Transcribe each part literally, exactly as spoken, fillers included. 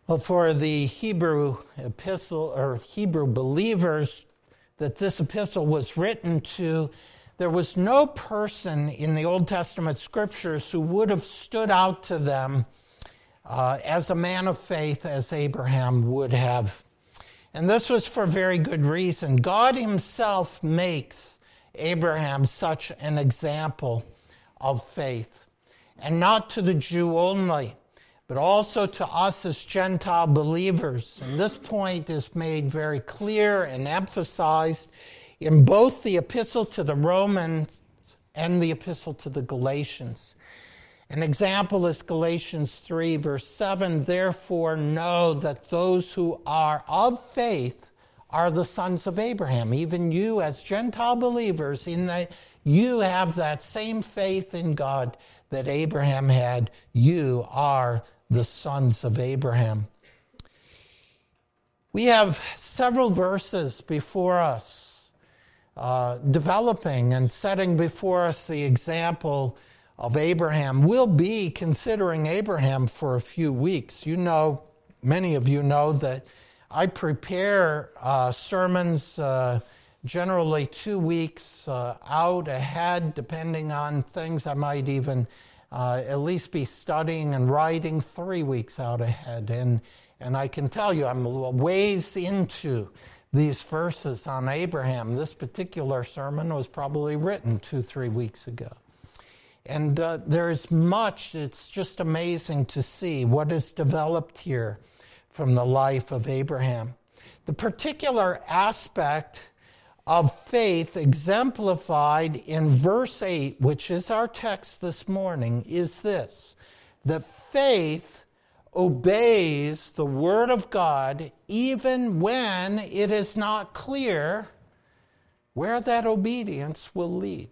Well, for the Hebrew epistle or Hebrew believers that this epistle was written to, there was no person in the Old Testament scriptures who would have stood out to them uh, as a man of faith as Abraham would have. And this was for very good reason. God himself makes Abraham such an example of faith, and not to the Jew only, but also to us as Gentile believers. And this point is made very clear and emphasized in both the epistle to the Romans and the epistle to the Galatians. An example is Galatians three, verse seven, "Therefore know that those who are of faith are the sons of Abraham." Even you as Gentile believers, in that you have that same faith in God that Abraham had. You are the sons of Abraham. We have several verses before us, uh, developing and setting before us the example of Abraham. We'll be considering Abraham for a few weeks. You know, many of you know that I prepare uh, sermons uh, generally two weeks uh, out ahead, depending on things. I might even uh, at least be studying and writing three weeks out ahead. And, and I can tell you, I'm ways into these verses on Abraham. This particular sermon was probably written two, three weeks ago. And uh, there's much, it's just amazing to see what is developed here from the life of Abraham. The particular aspect of faith exemplified in verse eight, which is our text this morning, is this: that faith obeys the word of God even when it is not clear where that obedience will lead.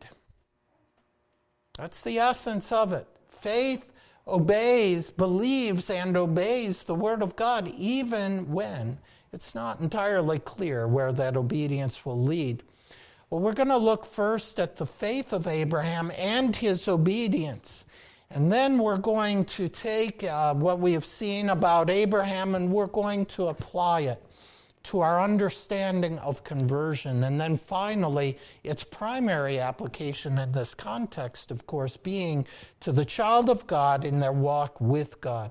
That's the essence of it. Faith obeys, believes, and obeys the word of God even when it's not entirely clear where that obedience will lead. Well, we're going to look first at the faith of Abraham and his obedience. And then we're going to take uh, what we have seen about Abraham and we're going to apply it to our understanding of conversion. And then finally, its primary application in this context, of course, being to the child of God in their walk with God.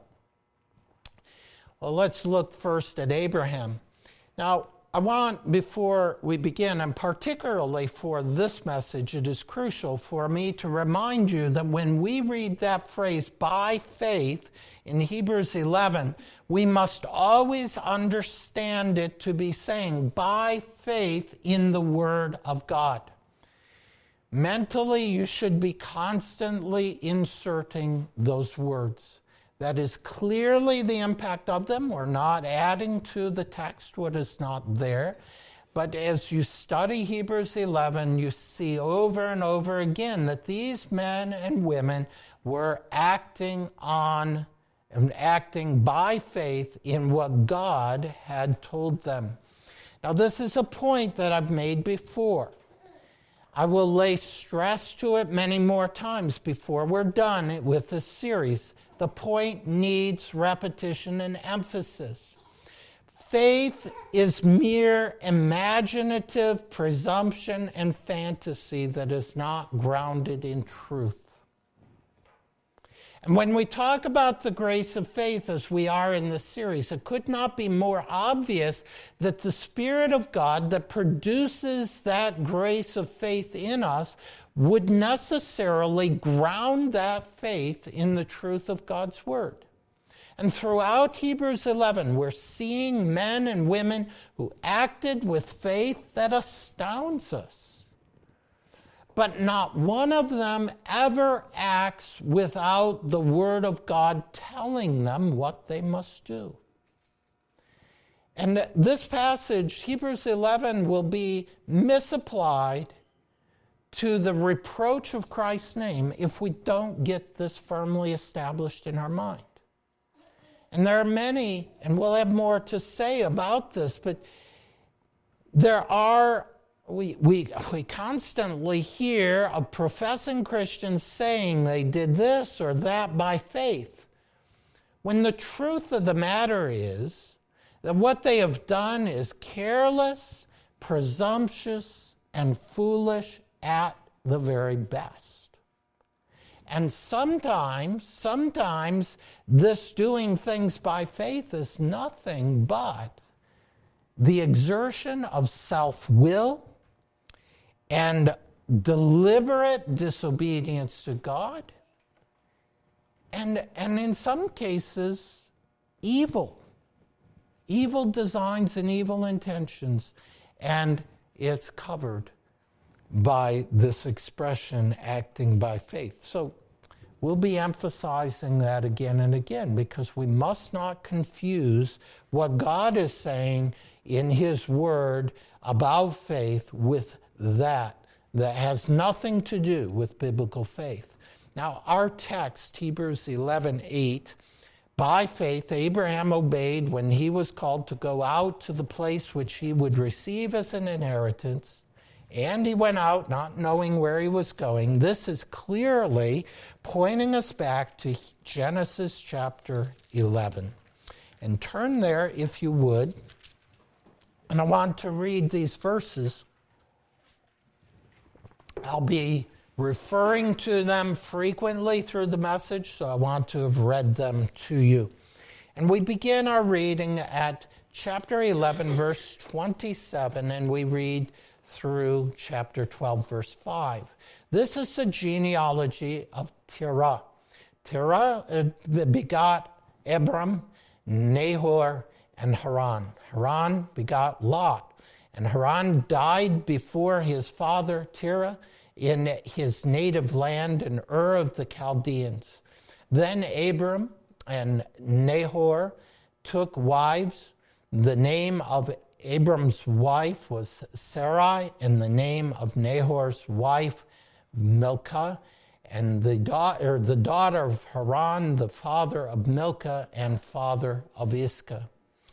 Well, let's look first at Abraham. Now, I want, before we begin, and particularly for this message, it is crucial for me to remind you that when we read that phrase, by faith, in Hebrews eleven, we must always understand it to be saying, by faith in the Word of God. Mentally, you should be constantly inserting those words. That is clearly the impact of them. We're not adding to the text what is not there. But as you study Hebrews eleven, you see over and over again that these men and women were acting on and acting by faith in what God had told them. Now, this is a point that I've made before. I will lay stress to it many more times before we're done with this series. The point needs repetition and emphasis. Faith is mere imaginative presumption and fantasy that is not grounded in truth. And when we talk about the grace of faith as we are in this series, it could not be more obvious that the Spirit of God that produces that grace of faith in us would necessarily ground that faith in the truth of God's Word. And throughout Hebrews eleven, we're seeing men and women who acted with faith that astounds us. But not one of them ever acts without the Word of God telling them what they must do. And this passage, Hebrews eleven, will be misapplied to the reproach of Christ's name if we don't get this firmly established in our mind. And there are many, and we'll have more to say about this, but there are We, we, we constantly hear of professing Christians saying they did this or that by faith, when the truth of the matter is that what they have done is careless, presumptuous, and foolish at the very best. And sometimes, sometimes this doing things by faith is nothing but the exertion of self-will and deliberate disobedience to God, and, and in some cases, evil. Evil designs and evil intentions. And it's covered by this expression, acting by faith. So we'll be emphasizing that again and again, because we must not confuse what God is saying in His Word about faith with that. That has nothing to do with biblical faith. Now, our text, Hebrews eleven eight, by faith Abraham obeyed when he was called to go out to the place which he would receive as an inheritance, and he went out not knowing where he was going. This is clearly pointing us back to Genesis chapter eleven. And turn there, if you would, and I want to read these verses. I'll be referring to them frequently through the message, so I want to have read them to you. And we begin our reading at chapter eleven, verse twenty-seven, and we read through chapter twelve, verse five. This is the genealogy of Terah. Terah begot Abram, Nahor, and Haran. Haran begot Lot. And Haran died before his father Terah in his native land in Ur of the Chaldeans. Then Abram and Nahor took wives. The name of Abram's wife was Sarai, and the name of Nahor's wife Milcah, and the daughter, the daughter of Haran, the father of Milcah and father of Iscah.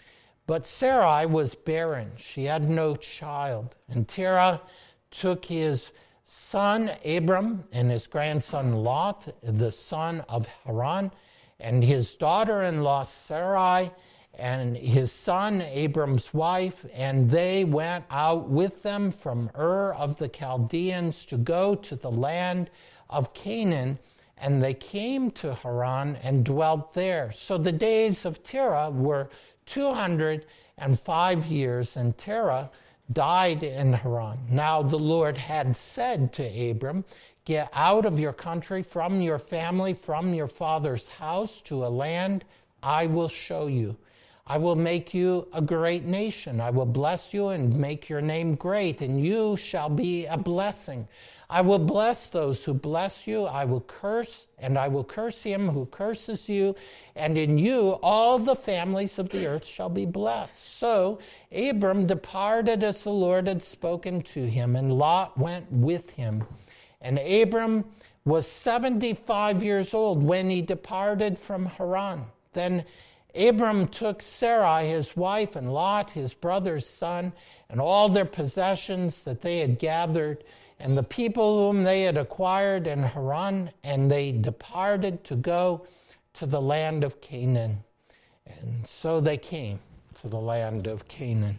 But Sarai was barren. She had no child. And Terah took his son Abram and his grandson Lot, the son of Haran, and his daughter-in-law Sarai, and his son Abram's wife, and they went out with them from Ur of the Chaldeans to go to the land of Canaan, and they came to Haran and dwelt there. So the days of Terah were two hundred five years, and Terah died in Haran. Now the Lord had said to Abram, "Get out of your country, from your family, from your father's house, to a land I will show you. I will make you a great nation. I will bless you and make your name great, and you shall be a blessing. I will bless those who bless you. I will curse, and I will curse him who curses you. And in you all the families of the earth shall be blessed." So Abram departed as the Lord had spoken to him, and Lot went with him. And Abram was seventy-five years old when he departed from Haran. Then Abram took Sarai, his wife, and Lot, his brother's son, and all their possessions that they had gathered, and the people whom they had acquired in Haran, and they departed to go to the land of Canaan. And so they came to the land of Canaan.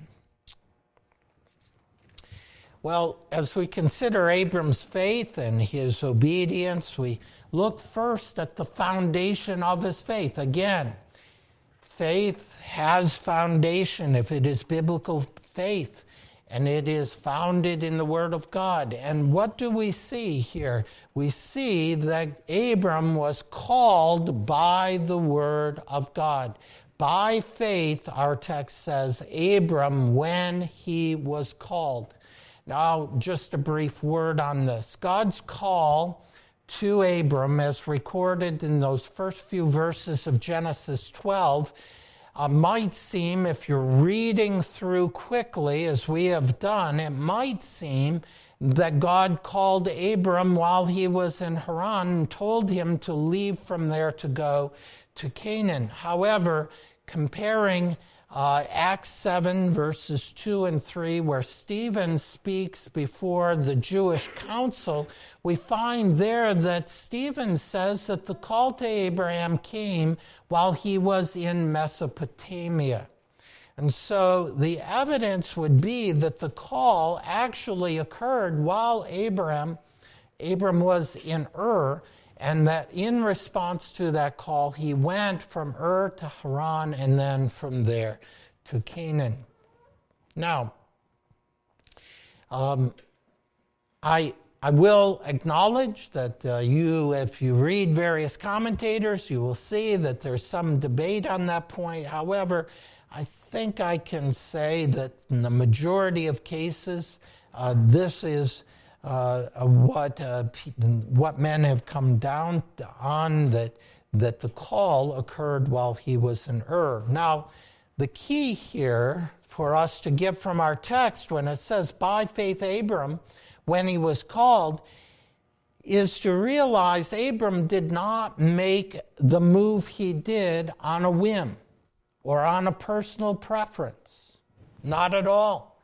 Well, as we consider Abram's faith and his obedience, we look first at the foundation of his faith. Again, faith has foundation if it is biblical faith, and it is founded in the Word of God. And what do we see here? We see that Abram was called by the Word of God. By faith, our text says, Abram, when he was called. Now, just a brief word on this. God's call to Abram, as recorded in those first few verses of Genesis twelve, uh, might seem, if you're reading through quickly, as we have done, it might seem that God called Abram while he was in Haran and told him to leave from there to go to Canaan. However, comparing uh, Acts seven verses two and three, where Stephen speaks before the Jewish council, we find there that Stephen says that the call to Abraham came while he was in Mesopotamia. And so the evidence would be that the call actually occurred while Abraham, Abram was in Ur, and that in response to that call, he went from Ur to Haran and then from there to Canaan. Now, um, I, I will acknowledge that uh, you, if you read various commentators, you will see that there's some debate on that point. However, I think I can say that in the majority of cases, uh, this is uh, what uh, what men have come down on, that that the call occurred while he was in Ur. Now, the key here for us to get from our text when it says, by faith Abram, when he was called, is to realize Abram did not make the move he did on a whim or on a personal preference. Not at all.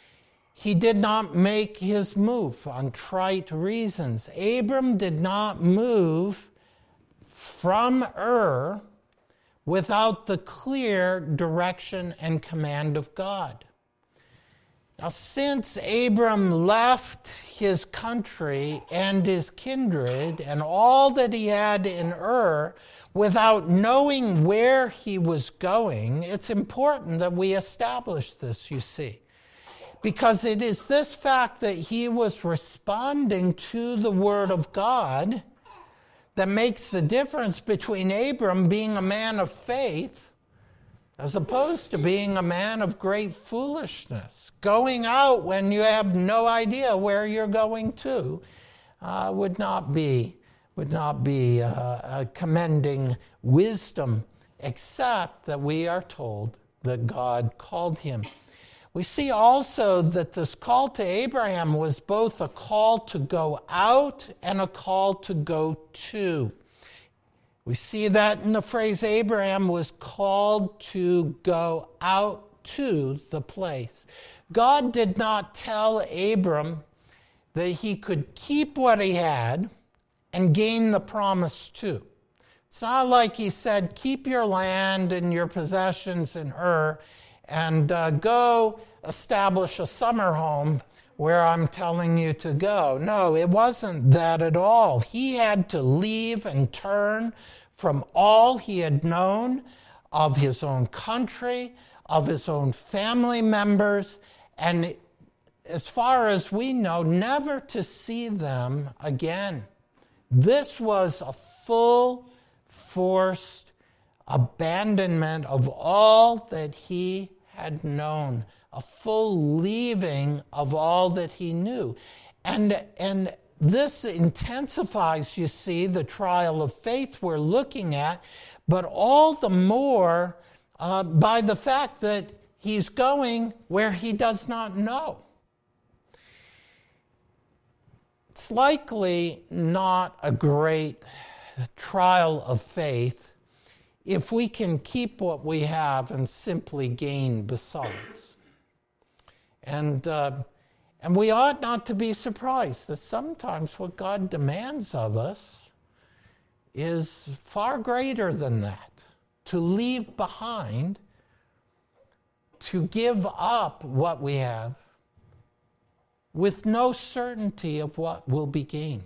He did not make his move on trite reasons. Abram did not move from Ur without the clear direction and command of God. Now, since Abram left his country and his kindred and all that he had in Ur without knowing where he was going, it's important that we establish this, you see. Because it is this fact that he was responding to the Word of God that makes the difference between Abram being a man of faith as opposed to being a man of great foolishness. Going out when you have no idea where you're going to uh, would not be, would not be uh, uh, commending wisdom, except that we are told that God called him. We see also that this call to Abraham was both a call to go out and a call to go to. We see that in the phrase Abraham was called to go out to the place. God did not tell Abram that he could keep what he had and gain the promise too. It's not like he said, keep your land and your possessions in Ur and uh, go establish a summer home where I'm telling you to go. No, it wasn't that at all. He had to leave and turn from all he had known of his own country, of his own family members, and as far as we know, never to see them again. This was a full, forced abandonment of all that he had known, a full leaving of all that he knew. And, and this intensifies, you see, the trial of faith we're looking at, but all the more uh, by the fact that he's going where he does not know. It's likely not a great trial of faith if we can keep what we have and simply gain besides. And, uh, and we ought not to be surprised that sometimes what God demands of us is far greater than that. To leave behind, to give up what we have with no certainty of what will be gained.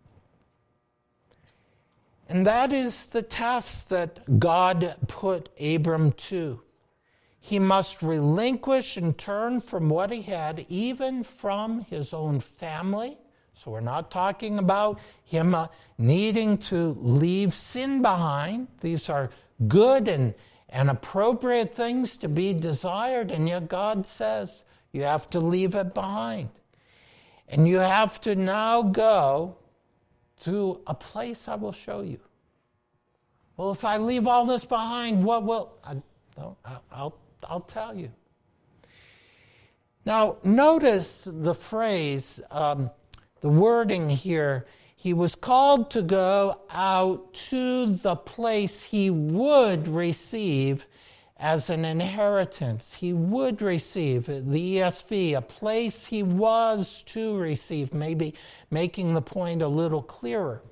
And that is the test that God put Abram to. He must relinquish and turn from what he had, even from his own family. So we're not talking about him uh, needing to leave sin behind. These are good and, and appropriate things to be desired, and yet God says you have to leave it behind. And you have to now go to a place I will show you. Well, if I leave all this behind, what will... I, no, I'll, I'll tell you. Now, notice the phrase, um, the wording here. He was called to go out to the place he would receive as an inheritance. He would receive, the E S V, a place he was to receive, maybe making the point a little clearer.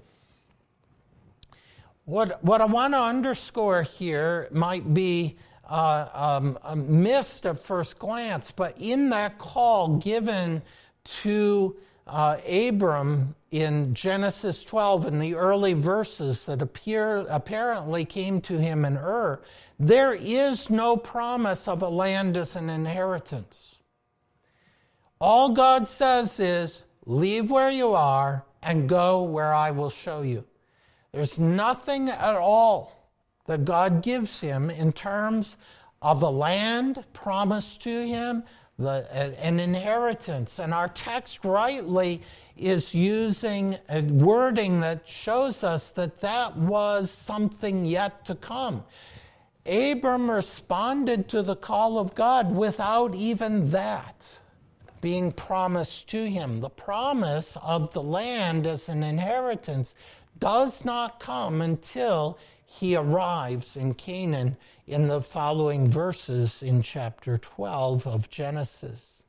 What, what I want to underscore here might be uh, um, missed at first glance, but in that call given to uh, Abram in Genesis twelve, in the early verses that appear apparently came to him in Ur, there is no promise of a land as an inheritance. All God says is, leave where you are and go where I will show you. There's nothing at all that God gives him in terms of a land promised to him, the, an inheritance. And our text rightly is using a wording that shows us that that was something yet to come. Abram responded to the call of God without even that being promised to him. The promise of the land as an inheritance does not come until he arrives in Canaan in the following verses in chapter twelve of Genesis.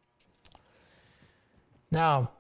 Now,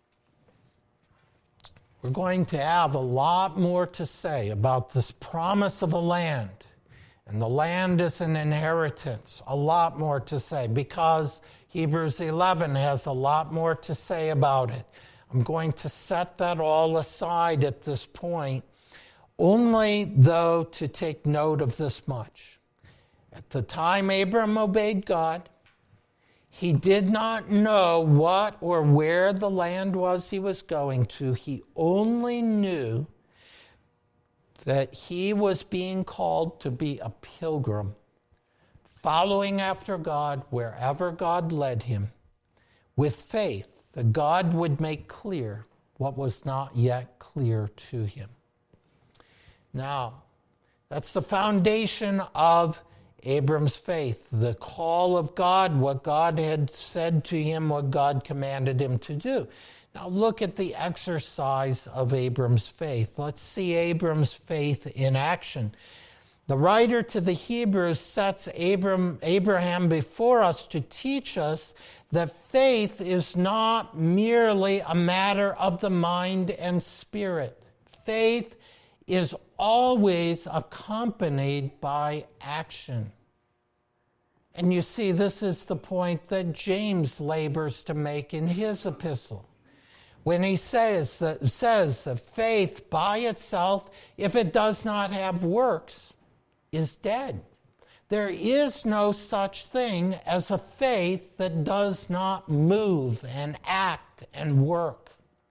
we're going to have a lot more to say about this promise of a land. And the land is an inheritance. A lot more to say, because Hebrews eleven has a lot more to say about it. I'm going to set that all aside at this point, only, though, to take note of this much. At the time Abram obeyed God, he did not know what or where the land was he was going to. He only knew that he was being called to be a pilgrim, following after God wherever God led him, with faith that God would make clear what was not yet clear to him. Now, that's the foundation of Abram's faith, the call of God, what God had said to him, what God commanded him to do. Now look at the exercise of Abram's faith. Let's see Abram's faith in action. The writer to the Hebrews sets Abram, Abraham before us to teach us that faith is not merely a matter of the mind and spirit. Faith is always accompanied by action. And you see, this is the point that James labors to make in his epistle, when he says that, says that faith by itself, if it does not have works, is dead. There is no such thing as a faith that does not move and act and work.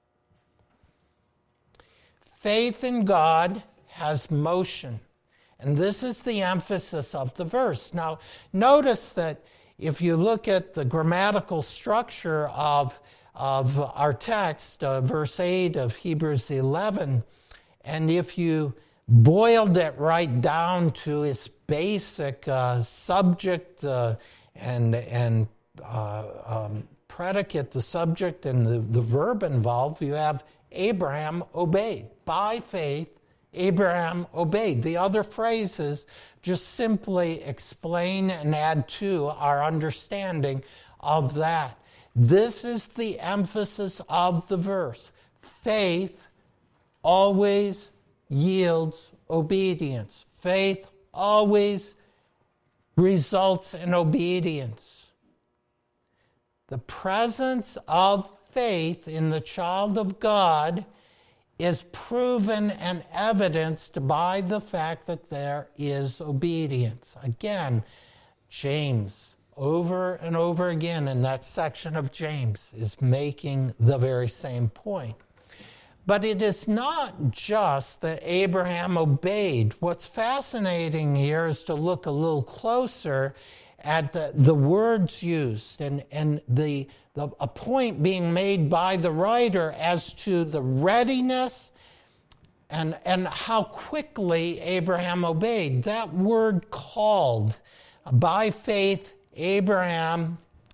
Faith in God has motion, and this is the emphasis of the verse. Now, notice that if you look at the grammatical structure of, of our text, uh, verse eight of Hebrews eleven, and if you boiled it right down to its basic uh, subject uh, and, and uh, um, predicate, the subject and the, the verb involved, you have Abraham obeyed. By faith, Abraham obeyed. The other phrases just simply explain and add to our understanding of that. This is the emphasis of the verse. Faith always yields obedience. Faith always results in obedience. The presence of faith in the child of God is proven and evidenced by the fact that there is obedience. Again, James, over and over again in that section of James, is making the very same point. But it is not just that Abraham obeyed. What's fascinating here is to look a little closer at the, the words used and, and the, the a point being made by the writer as to the readiness and, and how quickly Abraham obeyed. That word called, by faith, Abraham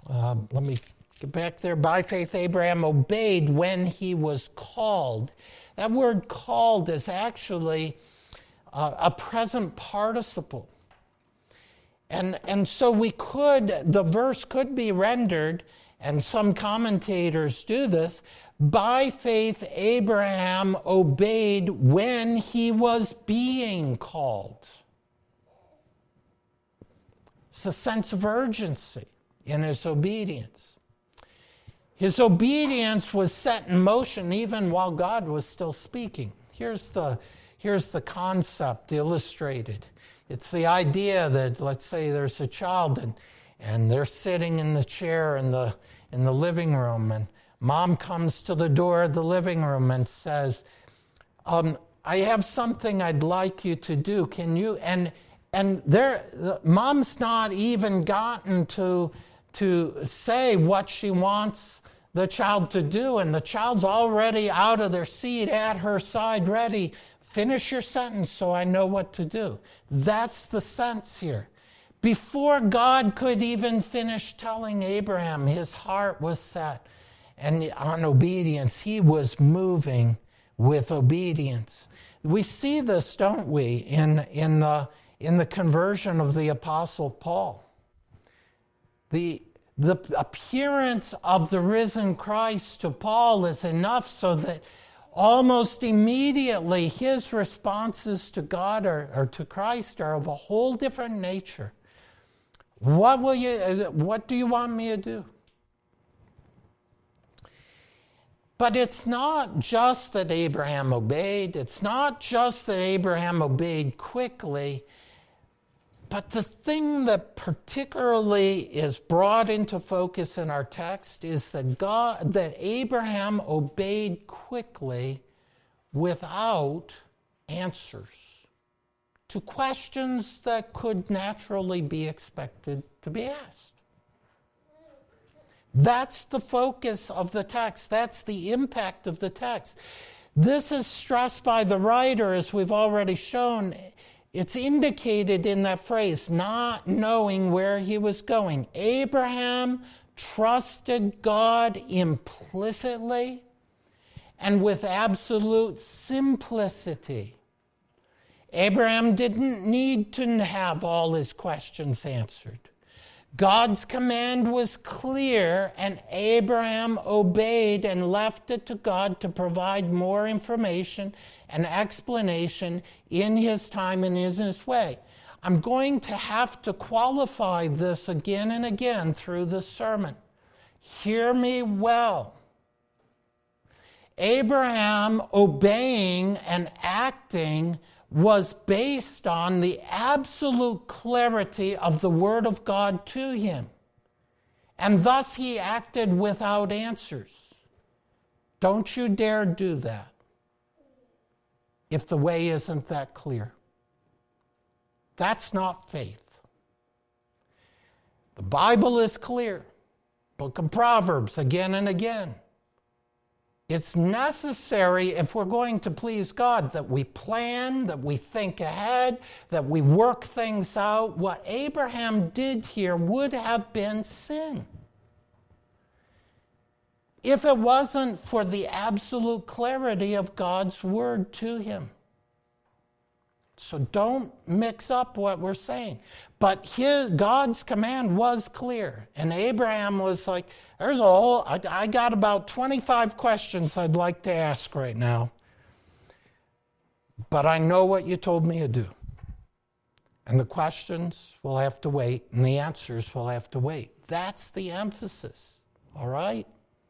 Uh, let me get back there. By faith, Abraham obeyed when he was called. That word called is actually uh, a present participle. And, and so we could, the verse could be rendered, and some commentators do this, by faith Abraham obeyed when he was being called. It's a sense of urgency in his obedience. His obedience was set in motion even while God was still speaking. Here's the, here's the concept illustrated. It's the idea that, let's say there's a child and, and they're sitting in the chair in the, in the living room, and mom comes to the door of the living room and says, um, I have something I'd like you to do. Can you? And and there, mom's not even gotten to, to say what she wants the child to do, and the child's already out of their seat at her side ready. Finish your sentence so I know what to do. That's the sense here. Before God could even finish telling Abraham, his heart was set and on obedience. He was moving with obedience. We see this, don't we, in, in, the, in the conversion of the Apostle Paul. The, the appearance of the risen Christ to Paul is enough so that almost immediately his responses to God or, or to Christ are of a whole different nature. What will you, what do you want me to do? But it's not just that Abraham obeyed. It's not just that Abraham obeyed quickly. But the thing that particularly is brought into focus in our text is that God, that Abraham obeyed quickly without answers to questions that could naturally be expected to be asked. That's the focus of the text. That's the impact of the text. This is stressed by the writer, as we've already shown. It's indicated in that phrase, not knowing where he was going. Abraham trusted God implicitly and with absolute simplicity. Abraham didn't need to have all his questions answered. God's command was clear, and Abraham obeyed and left it to God to provide more information and explanation in his time and in his way. I'm going to have to qualify this again and again through this sermon. Hear me well. Abraham obeying and acting was based on the absolute clarity of the Word of God to him. And thus he acted without answers. Don't you dare do that if the way isn't that clear. That's not faith. The Bible is clear. Book of Proverbs again and again. It's necessary, if we're going to please God, that we plan, that we think ahead, that we work things out. What Abraham did here would have been sin if it wasn't for the absolute clarity of God's word to him. So don't mix up what we're saying. But his, God's command was clear. And Abraham was like, there's a whole, I, I got about twenty-five questions I'd like to ask right now. But I know what you told me to do. And the questions will have to wait, and the answers will have to wait. That's the emphasis, all right?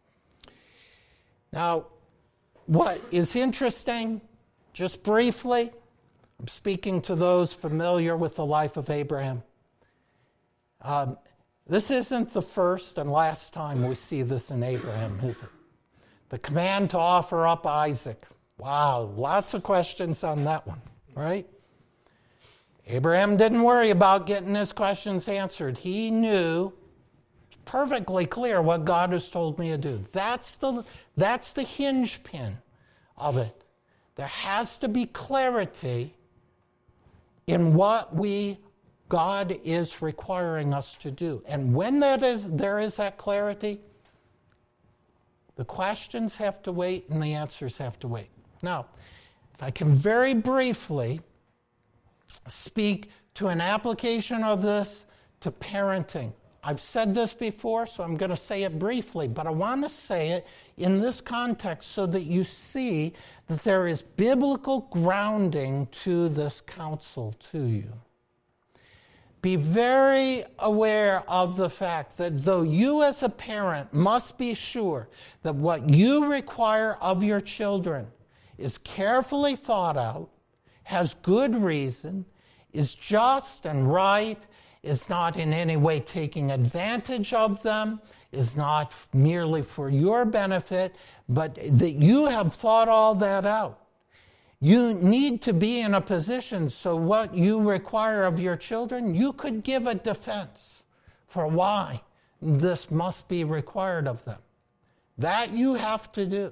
Now, what is interesting, just briefly, I'm speaking to those familiar with the life of Abraham. Um, this isn't the first and last time we see this in Abraham, is it? The command to offer up Isaac. Wow, lots of questions on that one, right? Abraham didn't worry about getting his questions answered. He knew perfectly clear what God has told me to do. That's the, that's the hinge pin of it. There has to be clarity in what we God is requiring us to do. And when that is, there is that clarity, the questions have to wait and the answers have to wait. Now, if I can very briefly speak to an application of this to parenting. I've said this before, so I'm going to say it briefly, but I want to say it in this context so that you see that there is biblical grounding to this counsel to you. Be very aware of the fact that though you as a parent must be sure that what you require of your children is carefully thought out, has good reason, is just and right, is not in any way taking advantage of them, is not merely for your benefit, but that you have thought all that out. You need to be in a position so what you require of your children, you could give a defense for why this must be required of them. That you have to do.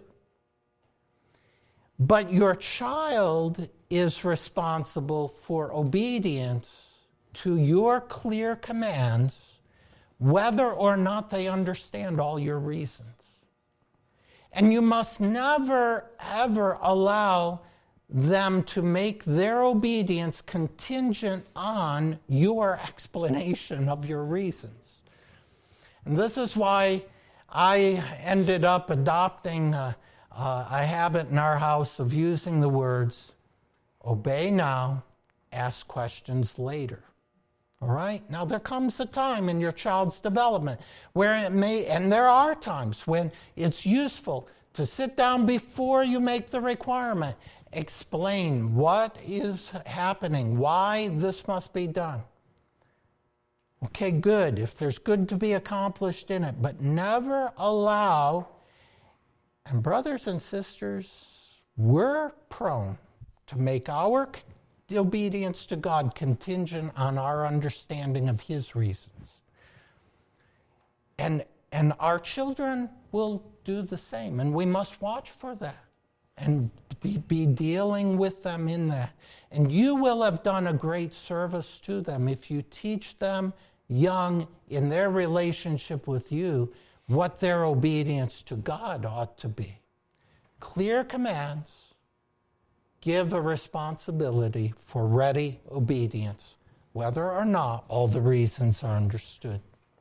But your child is responsible for obedience to your clear commands, whether or not they understand all your reasons. And you must never, ever allow them to make their obedience contingent on your explanation of your reasons. And this is why I ended up adopting a, a habit in our house of using the words, obey now, ask questions later. All right? Now, there comes a time in your child's development where it may, and there are times when it's useful to sit down before you make the requirement, explain what is happening, why this must be done. Okay, good, if there's good to be accomplished in it, but never allow, and brothers and sisters, we're prone to make our obedience to God contingent on our understanding of His reasons. And, and our children will do the same, and we must watch for that and be dealing with them in that. And you will have done a great service to them if you teach them young in their relationship with you what their obedience to God ought to be. Clear commands give a responsibility for ready obedience, whether or not all the reasons are understood.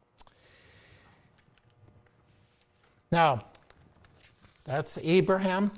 Now, that's Abraham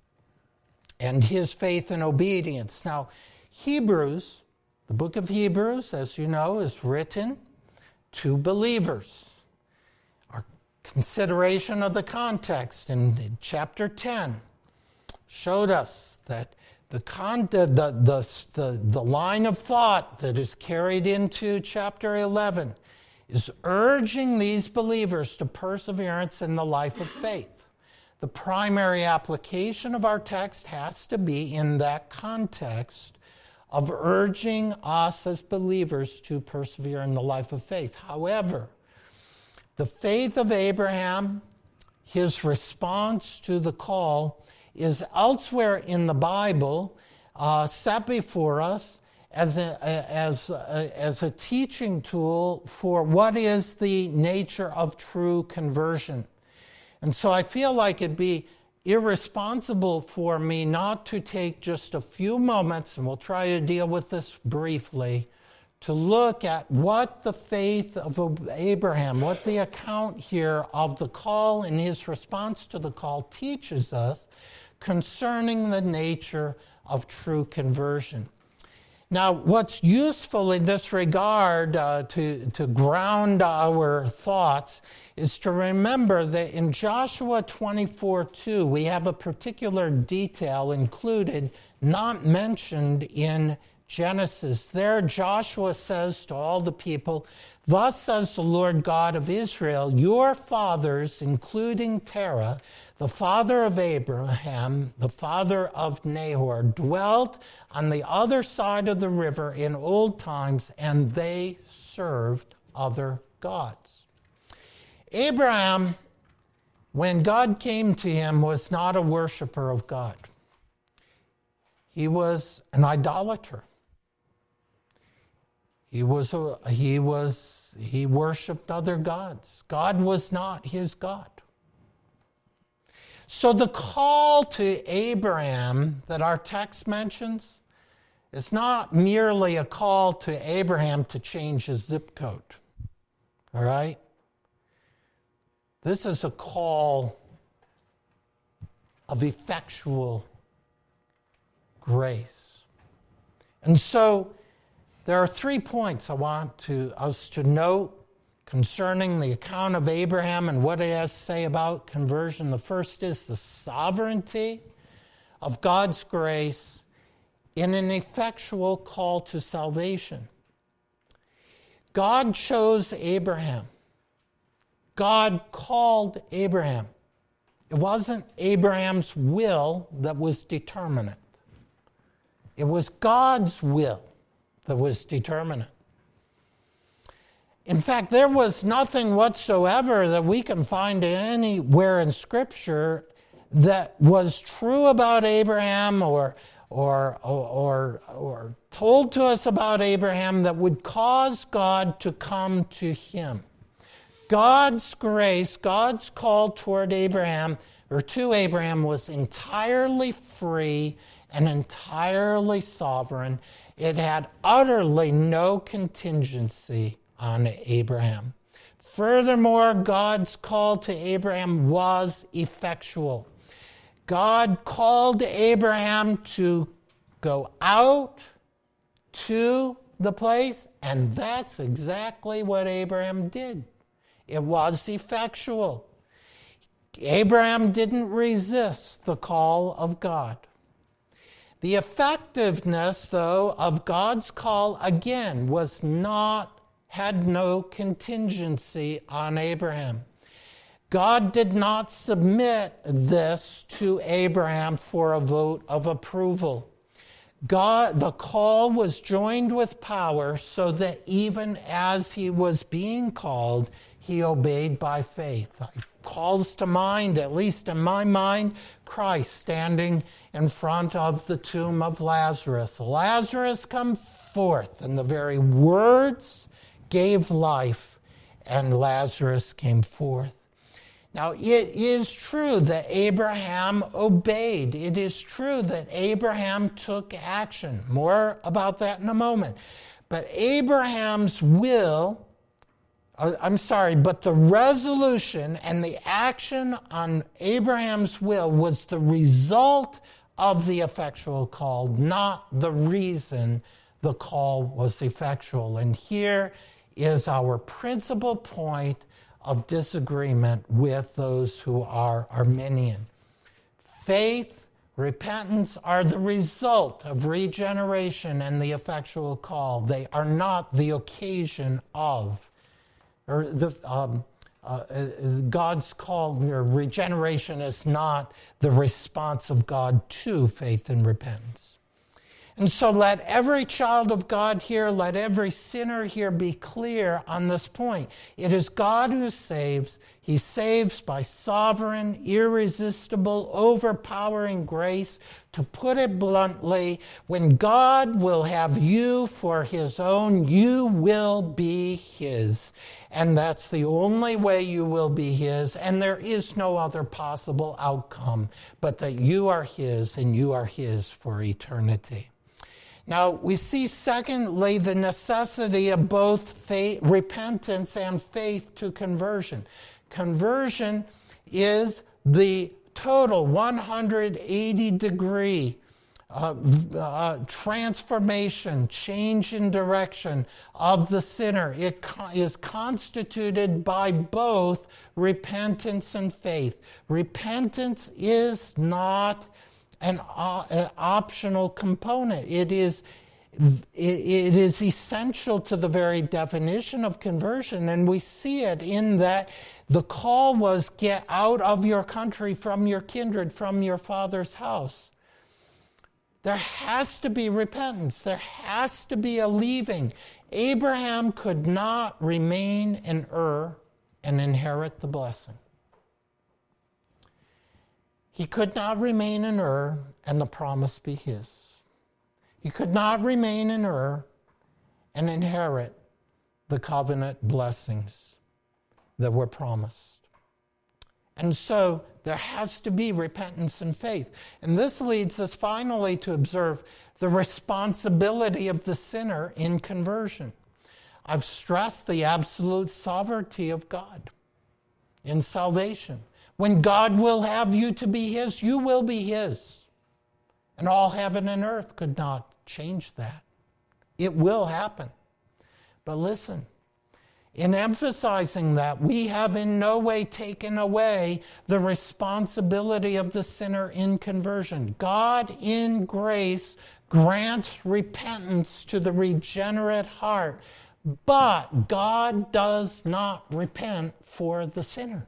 and his faith and obedience. Now, Hebrews, the book of Hebrews, as you know, is written to believers. Our consideration of the context in chapter ten showed us that the, con- the, the, the, the line of thought that is carried into chapter eleven is urging these believers to perseverance in the life of faith. The primary application of our text has to be in that context of urging us as believers to persevere in the life of faith. However, the faith of Abraham, his response to the call, is elsewhere in the Bible uh, set before us as a, as, a, as a teaching tool for what is the nature of true conversion. And so I feel like it'd be irresponsible for me not to take just a few moments, and we'll try to deal with this briefly, to look at what the faith of Abraham, what the account here of the call and his response to the call teaches us concerning the nature of true conversion. Now, what's useful in this regard uh, to, to ground our thoughts is to remember that in Joshua twenty-four two, we have a particular detail included, not mentioned in Genesis. There, Joshua says to all the people, "Thus says the Lord God of Israel, your fathers, including Terah, the father of Abraham, the father of Nahor, dwelt on the other side of the river in old times, and they served other gods." Abraham, when God came to him, was not a worshiper of God. He was an idolater. He was, a, he was, he worshiped other gods. God was not his God. So the call to Abraham that our text mentions is not merely a call to Abraham to change his zip code. All right? This is a call of effectual grace. And so there are three points I want to, us to note concerning the account of Abraham and what it has to say about conversion. The first is the sovereignty of God's grace in an effectual call to salvation. God chose Abraham. God called Abraham. It wasn't Abraham's will that was determinate. It was God's will that was determinate. In fact, there was nothing whatsoever that we can find anywhere in Scripture that was true about Abraham or, or, or, or told to us about Abraham that would cause God to come to him. God's grace, God's call toward Abraham, or to Abraham, was entirely free and entirely sovereign. It had utterly no contingency on Abraham. Furthermore, God's call to Abraham was effectual. God called Abraham to go out to the place, and that's exactly what Abraham did. It was effectual. Abraham didn't resist the call of God. The effectiveness, though, of God's call, again, was not, had no contingency on Abraham. God did not submit this to Abraham for a vote of approval. God, the call was joined with power so that even as he was being called, he obeyed by faith. It calls to mind, at least in my mind, Christ standing in front of the tomb of Lazarus. Lazarus, come forth, and the very words gave life, and Lazarus came forth. Now, it is true that Abraham obeyed. It is true that Abraham took action. More about that in a moment. But Abraham's will, I'm sorry, but the resolution and the action on Abraham's will was the result of the effectual call, not the reason the call was effectual. And here is our principal point of disagreement with those who are Arminian. Faith, repentance are the result of regeneration and the effectual call. They are not the occasion of, or the um, uh, God's call, or regeneration is not the response of God to faith and repentance. And so let every child of God here, let every sinner here be clear on this point. It is God who saves. He saves by sovereign, irresistible, overpowering grace. To put it bluntly, when God will have you for his own, you will be his. And that's the only way you will be his. And there is no other possible outcome but that you are his and you are his for eternity. Now, we see, secondly, the necessity of both faith, repentance and faith to conversion. Conversion is the total one hundred eighty degree uh, uh, transformation, change in direction of the sinner. It co- is constituted by both repentance and faith. Repentance is not an uh, optional component. It is, it, it is essential to the very definition of conversion, and we see it in that the call was get out of your country, from your kindred, from your father's house. There has to be repentance. There has to be a leaving. Abraham could not remain in Ur and inherit the blessing. He could not remain in Ur and the promise be his. He could not remain in Ur and inherit the covenant blessings that were promised. And so there has to be repentance and faith. And this leads us finally to observe the responsibility of the sinner in conversion. I've stressed the absolute sovereignty of God in salvation. When God will have you to be His, you will be His. And all heaven and earth could not change that. It will happen. But listen, in emphasizing that, we have in no way taken away the responsibility of the sinner in conversion. God in grace grants repentance to the regenerate heart, but God does not repent for the sinner.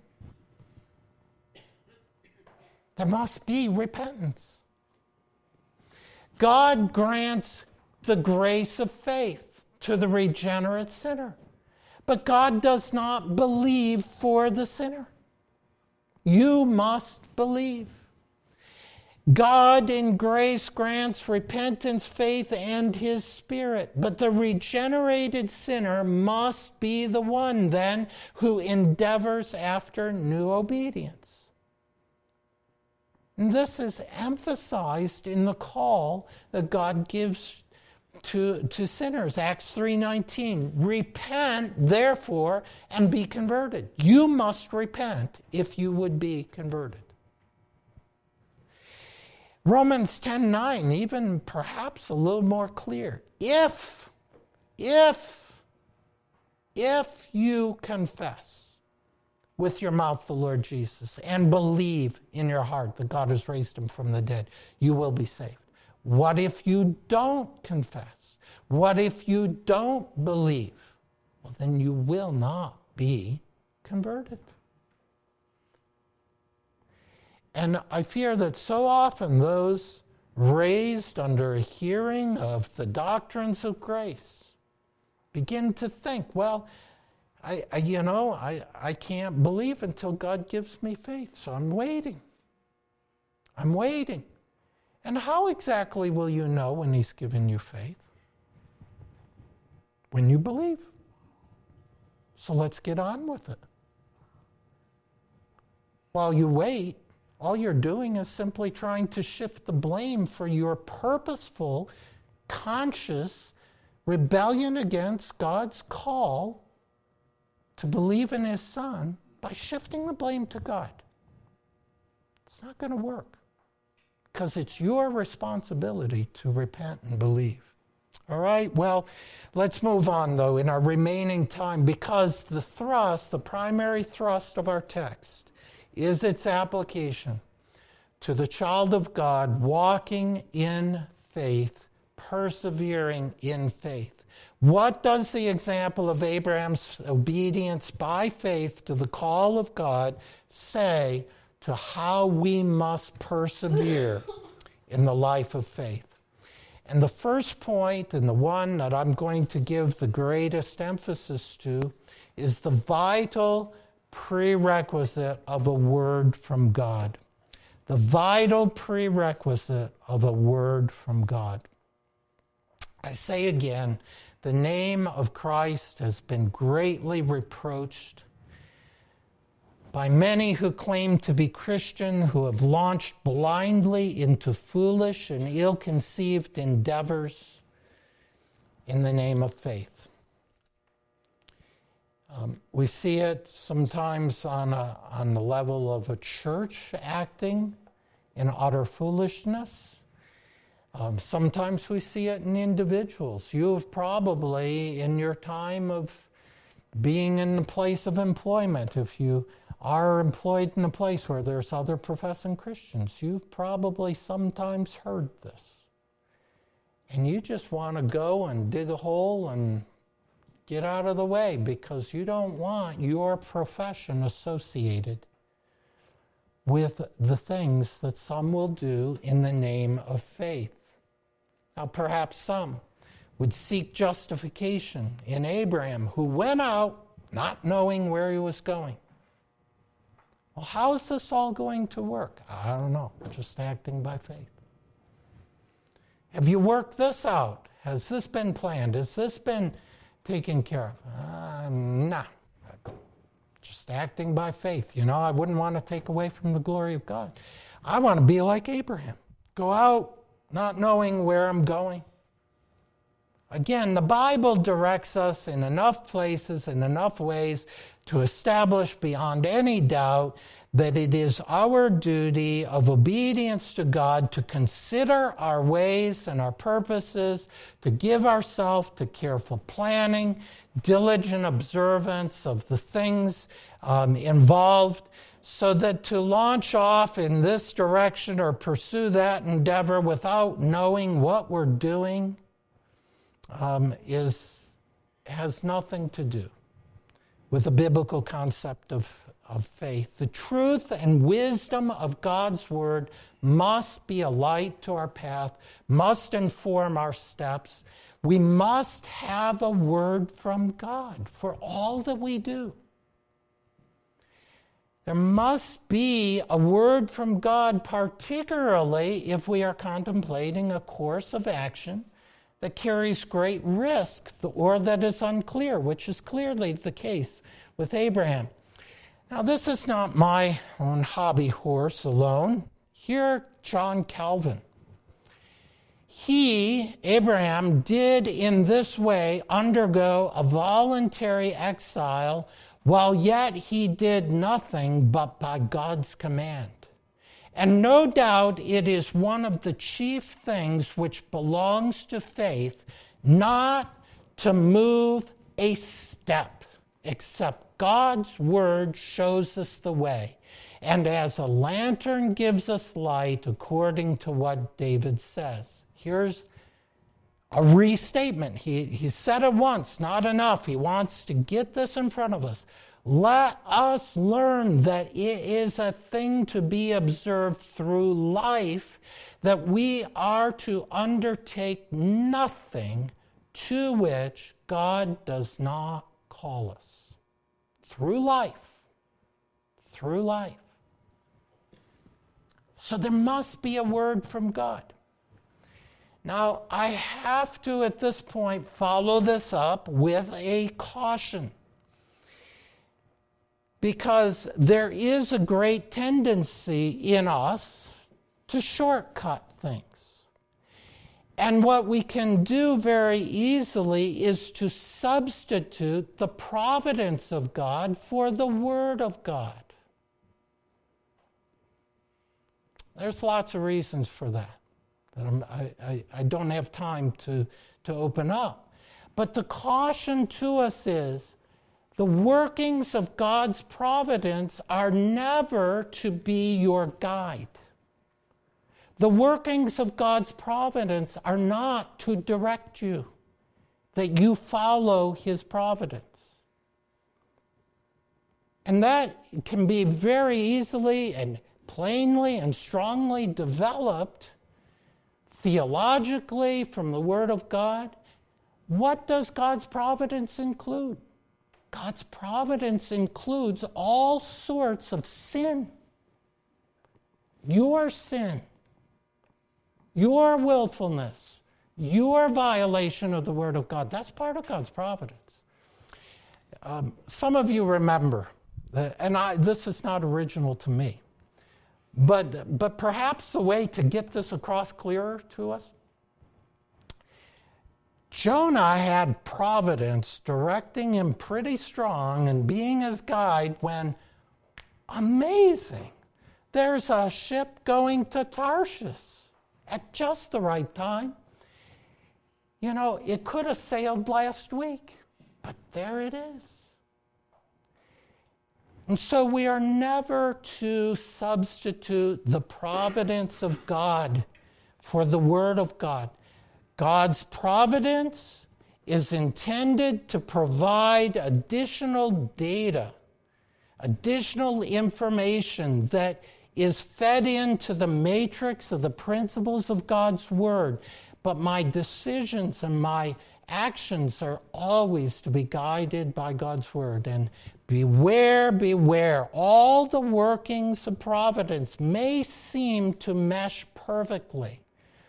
There must be repentance. God grants the grace of faith to the regenerate sinner, but God does not believe for the sinner. You must believe. God in grace grants repentance, faith, and His Spirit. But the regenerated sinner must be the one then who endeavors after new obedience. And this is emphasized in the call that God gives to, to sinners. Acts three nineteen, repent therefore and be converted. You must repent if you would be converted. Romans ten nine, even perhaps a little more clear. If, if, if you confess with your mouth the Lord Jesus and believe in your heart that God has raised Him from the dead, you will be saved. What if you don't confess? What if you don't believe? Well, then you will not be converted. And I fear that so often those raised under a hearing of the doctrines of grace begin to think, well, I, I you know, I, I can't believe until God gives me faith, so I'm waiting. I'm waiting. And how exactly will you know when He's given you faith? When you believe. So let's get on with it. While you wait, all you're doing is simply trying to shift the blame for your purposeful, conscious rebellion against God's call to believe in His Son by shifting the blame to God. It's not going to work because it's your responsibility to repent and believe. All right, well, let's move on, though, in our remaining time, because the thrust, the primary thrust of our text, is its application to the child of God walking in faith, persevering in faith. What does the example of Abraham's obedience by faith to the call of God say to how we must persevere in the life of faith? And the first point, and the one that I'm going to give the greatest emphasis to, is the vital prerequisite of a word from God. The vital prerequisite of a word from God. I say again, the name of Christ has been greatly reproached by many who claim to be Christian, who have launched blindly into foolish and ill-conceived endeavors in the name of faith. Um, we see it sometimes on, a, on the level of a church acting in utter foolishness. Um, sometimes we see it in individuals. You have probably, in your time of being in the place of employment, if you are employed in a place where there's other professing Christians, you've probably sometimes heard this. And you just want to go and dig a hole and get out of the way because you don't want your profession associated with the things that some will do in the name of faith. Now, perhaps some would seek justification in Abraham, who went out not knowing where he was going. Well, how is this all going to work? I don't know, just acting by faith. Have you worked this out? Has this been planned? Has this been taken care of? Uh, nah. Just acting by faith. You know, I wouldn't want to take away from the glory of God. I want to be like Abraham. Go out not knowing where I'm going. Again, the Bible directs us in enough places, in enough ways, to establish beyond any doubt that it is our duty of obedience to God to consider our ways and our purposes, to give ourselves to careful planning, diligent observance of the things um, involved, so that to launch off in this direction or pursue that endeavor without knowing what we're doing um, is has nothing to do with the biblical concept of, of faith. The truth and wisdom of God's word must be a light to our path, must inform our steps. We must have a word from God for all that we do. There must be a word from God, particularly if we are contemplating a course of action that carries great risk or that is unclear, which is clearly the case with Abraham. Now, this is not my own hobby horse alone. Hear John Calvin. He, Abraham, did in this way undergo a voluntary exile, while yet he did nothing but by God's command. And no doubt it is one of the chief things which belongs to faith, not to move a step, except God's word shows us the way, and as a lantern gives us light, according to what David says. Here's a restatement. He, he said it once, not enough. He wants to get this in front of us. Let us learn that it is a thing to be observed through life, that we are to undertake nothing to which God does not call us. Through life. Through life. So there must be a word from God. Now, I have to, at this point, follow this up with a caution. Because there is a great tendency in us to shortcut things. And what we can do very easily is to substitute the providence of God for the Word of God. There's lots of reasons for that, that I'm, I, I, I don't have time to, to open up. But the caution to us is, the workings of God's providence are never to be your guide. The workings of God's providence are not to direct you, that you follow His providence. And that can be very easily and plainly and strongly developed theologically from the Word of God. What does God's providence include? God's providence includes all sorts of sin. Your sin, your willfulness, your violation of the Word of God. That's part of God's providence. Um, some of you remember, that, and I, this is not original to me, but, but perhaps the way to get this across clearer to us, Jonah had providence directing him pretty strong and being his guide when, amazing, there's a ship going to Tarshish at just the right time. You know, it could have sailed last week, but there it is. And so we are never to substitute the providence of God for the Word of God. God's providence is intended to provide additional data, additional information that is fed into the matrix of the principles of God's Word. But my decisions and my actions are always to be guided by God's Word. And beware, beware, all the workings of providence may seem to mesh perfectly.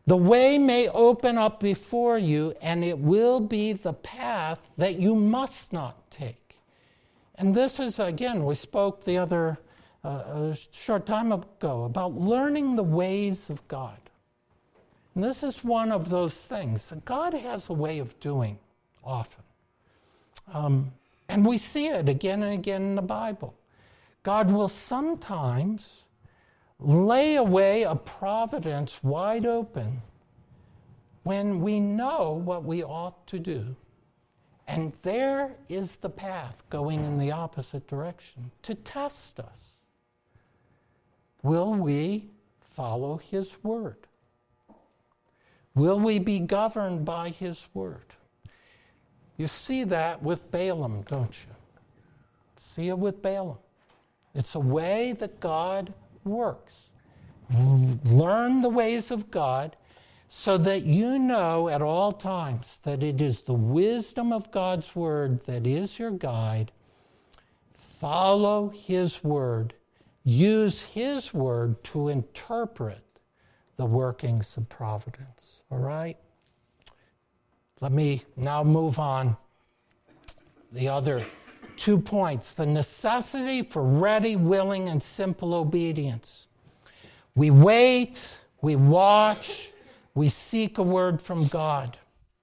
The way may open up before you, and it will be the path that you must not take. And this is, again, we spoke the other uh, a short time ago about learning the ways of God. And this is one of those things that God has a way of doing often. Um, and we see it again and again in the Bible. God will sometimes lay away a providence wide open when we know what we ought to do. And there is the path going in the opposite direction to test us. Will we follow his word? Will we be governed by his word? You see that with Balaam, don't you? See it with Balaam. It's a way that God works. Learn the ways of God so that you know at all times that it is the wisdom of God's word that is your guide. Follow his word. Use his word to interpret the workings of providence. All right? Let me now move on. The other two points. The necessity for ready, willing, and simple obedience. We wait, we watch, we seek a word from God.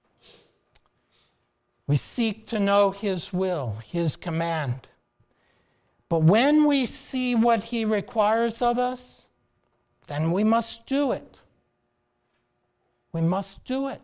We seek to know his will, his command. But when we see what he requires of us, then we must do it. We must do it.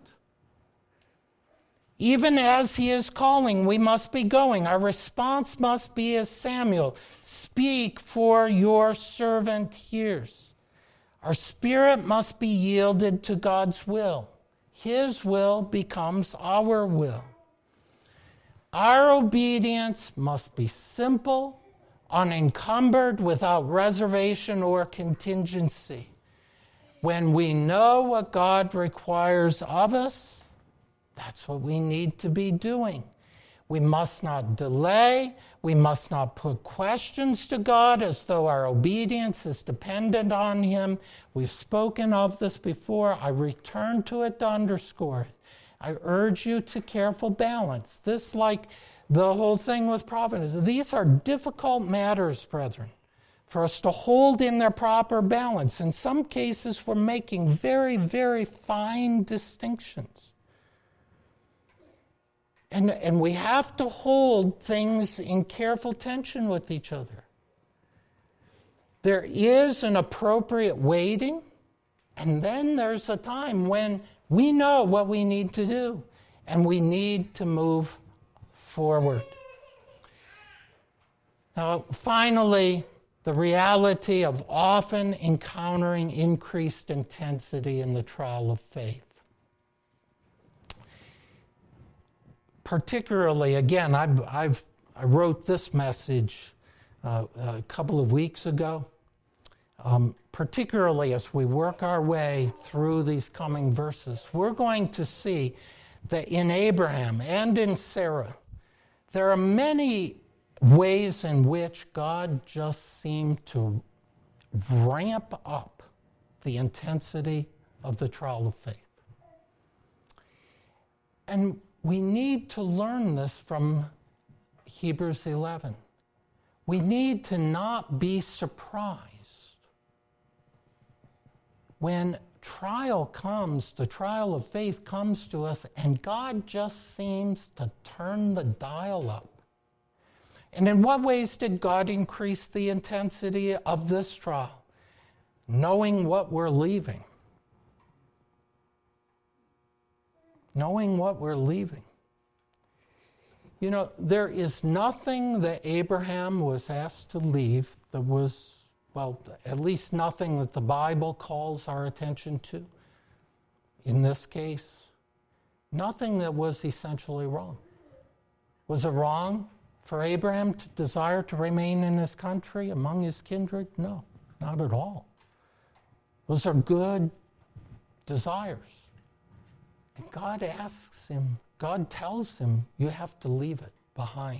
Even as he is calling, we must be going. Our response must be as Samuel, speak, for your servant hears. Our spirit must be yielded to God's will. His will becomes our will. Our obedience must be simple, unencumbered, without reservation or contingency. When we know what God requires of us, that's what we need to be doing. We must not delay. We must not put questions to God as though our obedience is dependent on him. We've spoken of this before. I return to it to underscore it. I urge you to careful balance. This, like the whole thing with providence, these are difficult matters, brethren, for us to hold in their proper balance. In some cases, we're making very, very fine distinctions. And, and we have to hold things in careful tension with each other. There is an appropriate waiting, and then there's a time when we know what we need to do, and we need to move forward. Now, finally, the reality of often encountering increased intensity in the trial of faith. Particularly, again, I've, I've, I wrote this message uh, a couple of weeks ago, um, particularly as we work our way through these coming verses, we're going to see that in Abraham and in Sarah, there are many ways in which God just seemed to ramp up the intensity of the trial of faith. And we need to learn this from Hebrews eleven. We need to not be surprised when trial comes, the trial of faith comes to us, and God just seems to turn the dial up. And in what ways did God increase the intensity of this trial? Knowing what we're leaving. Knowing what we're leaving. You know, there is nothing that Abraham was asked to leave that was, well, at least nothing that the Bible calls our attention to. In this case, nothing that was essentially wrong. Was it wrong for Abraham to desire to remain in his country among his kindred? No, not at all. Those are good desires. And God asks him, God tells him, you have to leave it behind.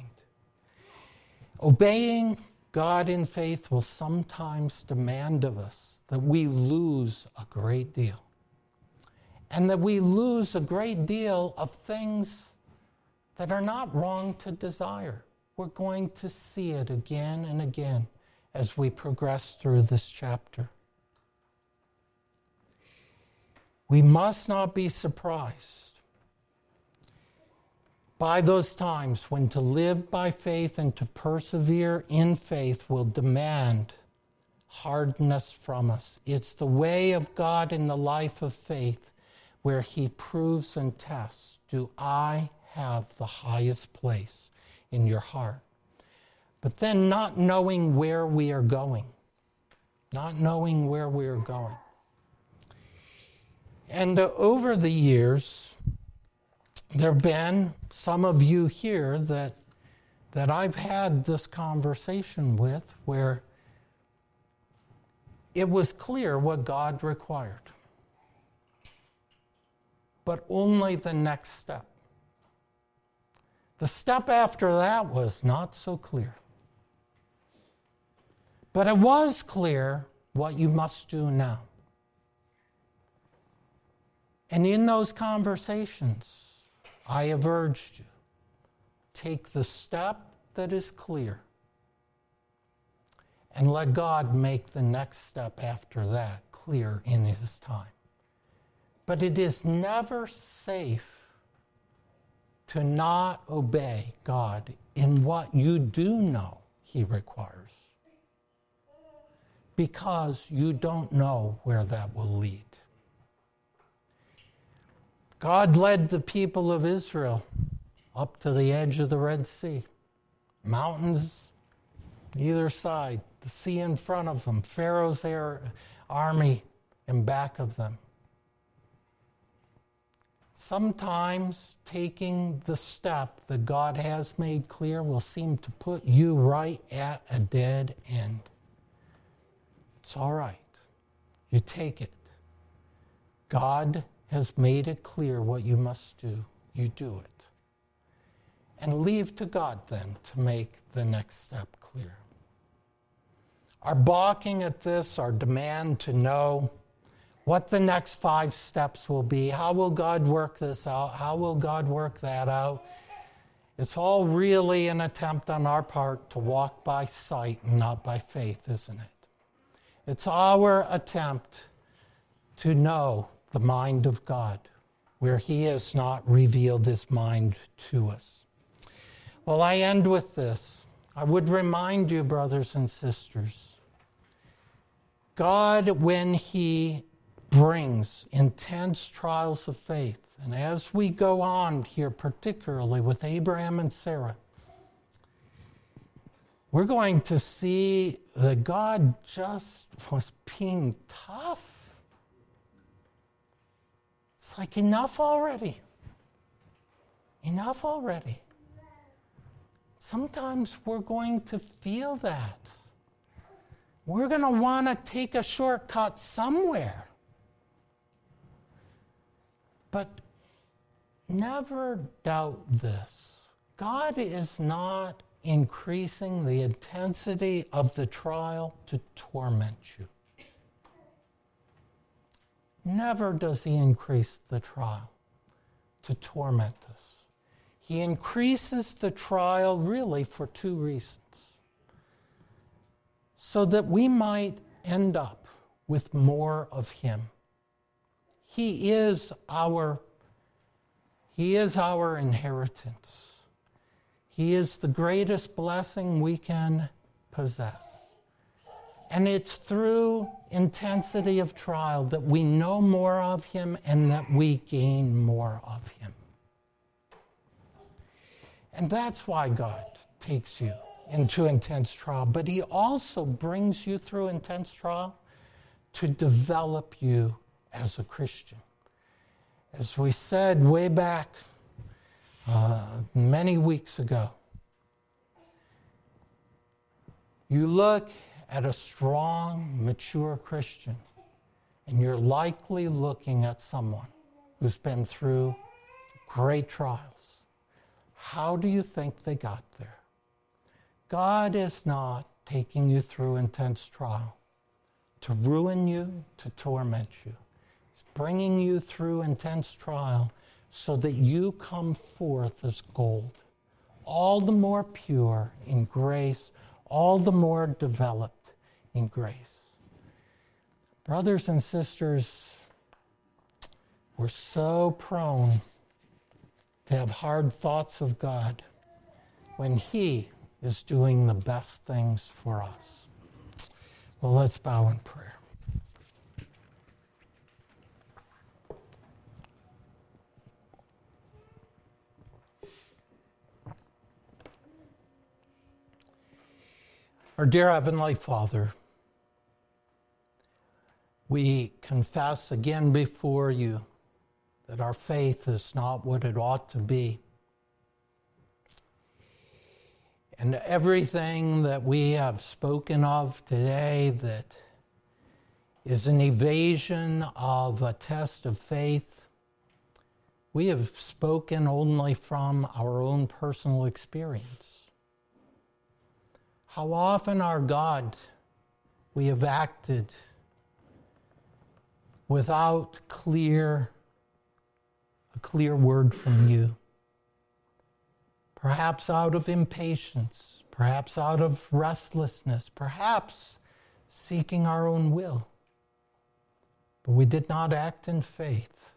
Obeying God in faith will sometimes demand of us that we lose a great deal. and that we lose a great deal of things that are not wrong to desire. We're going to see it again and again as we progress through this chapter. We must not be surprised by those times when to live by faith and to persevere in faith will demand hardness from us. It's the way of God in the life of faith where he proves and tests, do I have the highest place in your heart? But then not knowing where we are going. Not knowing where we are going. And uh, over the years, there have been some of you here that, that I've had this conversation with where it was clear what God required. But only the next step. The step after that was not so clear. But it was clear what you must do now. And in those conversations, I have urged you, take the step that is clear and let God make the next step after that clear in his time. But it is never safe to not obey God in what you do know he requires, because you don't know where that will lead. God led the people of Israel up to the edge of the Red Sea. Mountains either side, the sea in front of them, Pharaoh's air, army in back of them. Sometimes taking the step that God has made clear will seem to put you right at a dead end. It's all right. You take it. God has made it clear what you must do. You do it. And leave to God then to make the next step clear. Our balking at this, our demand to know what the next five steps will be, how will God work this out, how will God work that out, it's all really an attempt on our part to walk by sight and not by faith, isn't it? It's our attempt to know the mind of God, where he has not revealed his mind to us. Well, I end with this. I would remind you, brothers and sisters, God, when he brings intense trials of faith, and as we go on here, particularly with Abraham and Sarah, we're going to see that God just was being tough. It's like, enough already. Enough already. Sometimes we're going to feel that. We're going to want to take a shortcut somewhere. But never doubt this. God is not increasing the intensity of the trial to torment you. Never does he increase the trial to torment us. He increases the trial really for two reasons. So that we might end up with more of him. He is our, he is our inheritance. He is the greatest blessing we can possess. And it's through intensity of trial that we know more of him and that we gain more of him. And that's why God takes you into intense trial. But he also brings you through intense trial to develop you as a Christian. As we said way back uh, many weeks ago, you look at a strong, mature Christian, and you're likely looking at someone who's been through great trials. How do you think they got there? God is not taking you through intense trial to ruin you, to torment you. He's bringing you through intense trial so that you come forth as gold, all the more pure in grace, all the more developed in grace. Brothers and sisters, we're so prone to have hard thoughts of God when He is doing the best things for us. Well, let's bow in prayer. Our dear Heavenly Father, we confess again before you that our faith is not what it ought to be. And everything that we have spoken of today that is an evasion of a test of faith, we have spoken only from our own personal experience. How often, our God, we have acted without clear, a clear word from you. Perhaps out of impatience, perhaps out of restlessness, perhaps seeking our own will. But we did not act in faith.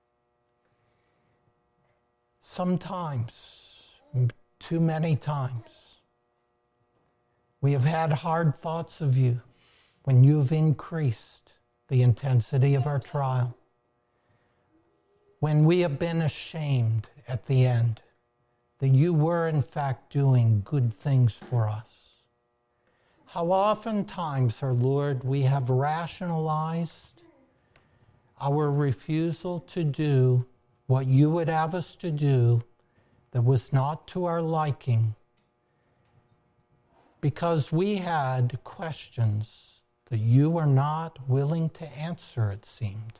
Sometimes, too many times, we have had hard thoughts of you when you've increased the intensity of our trial. When we have been ashamed at the end that you were in fact doing good things for us. How oftentimes, our Lord, we have rationalized our refusal to do what you would have us to do that was not to our liking, because we had questions that you were not willing to answer, it seemed.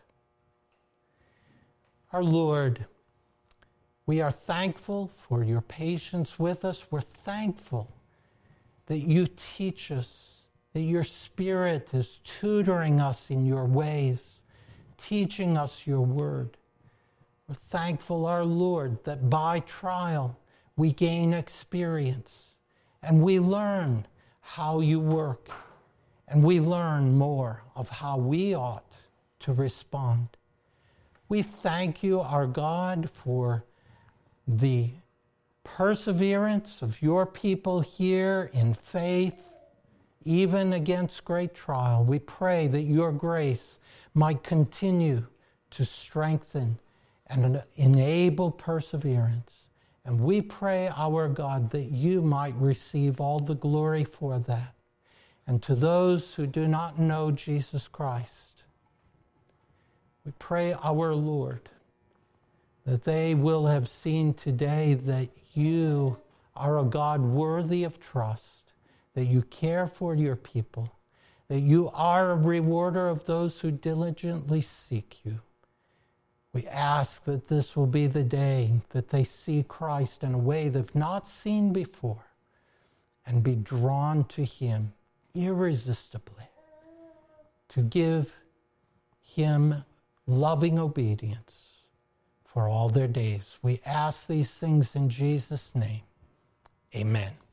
Our Lord, we are thankful for your patience with us. We're thankful that you teach us, that your Spirit is tutoring us in your ways, teaching us your word. We're thankful, our Lord, that by trial we gain experience. And we learn how you work, and we learn more of how we ought to respond. We thank you, our God, for the perseverance of your people here in faith, even against great trial. We pray that your grace might continue to strengthen and enable perseverance. And we pray, our God, that you might receive all the glory for that. And to those who do not know Jesus Christ, we pray, our Lord, that they will have seen today that you are a God worthy of trust, that you care for your people, that you are a rewarder of those who diligently seek you. We ask that this will be the day that they see Christ in a way they've not seen before and be drawn to him irresistibly, to give him loving obedience for all their days. We ask these things in Jesus' name. Amen.